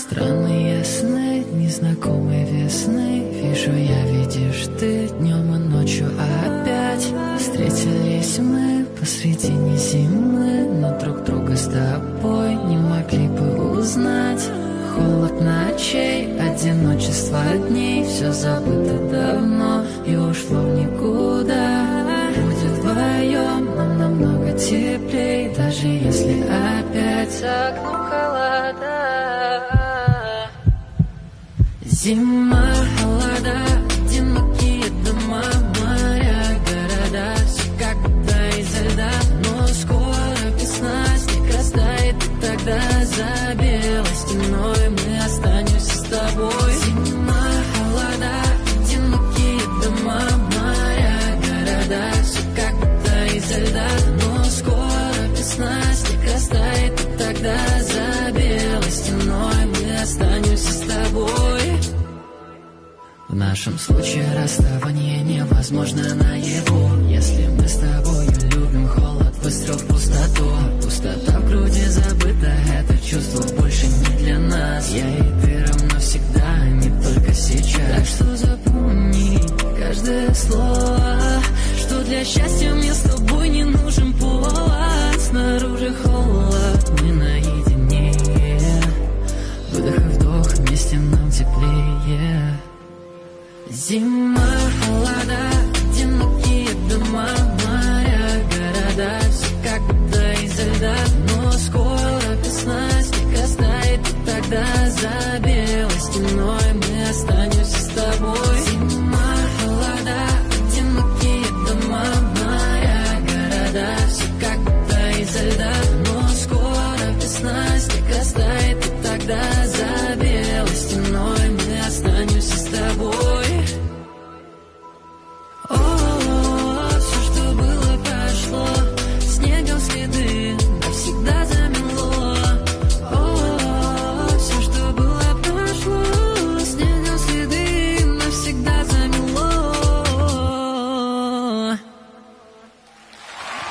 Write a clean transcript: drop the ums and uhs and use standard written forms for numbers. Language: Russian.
Странные сны, незнакомой весны. Вижу я, видишь ты, днем и ночью опять. Встретились мы посредине зимы, но друг друга с тобой не могли бы узнать. Холод ночей, одиночество дней, все забыто давно и ушло в никуда. Будет вдвоем нам намного теплей, даже если опять за окном холода. Зима, холода, одинокие дома, моря, города, все как будто изо льда. Но скоро весна, снег растает, и тогда за белой стеной мы останемся с тобой. Зима, холода, одинокие дома, моря, города, все как будто изо льда. Но скоро весна, снег растает, и тогда за белой стеной мы останемся с тобой. В нашем случае расставание невозможно наяву. Если мы с тобой любим холод, выстрел в пустоту. Пустота в груди забыта, это чувство больше не для нас. Я и ты равно всегда, не только сейчас. Так что запомни каждое слово, что для счастья мне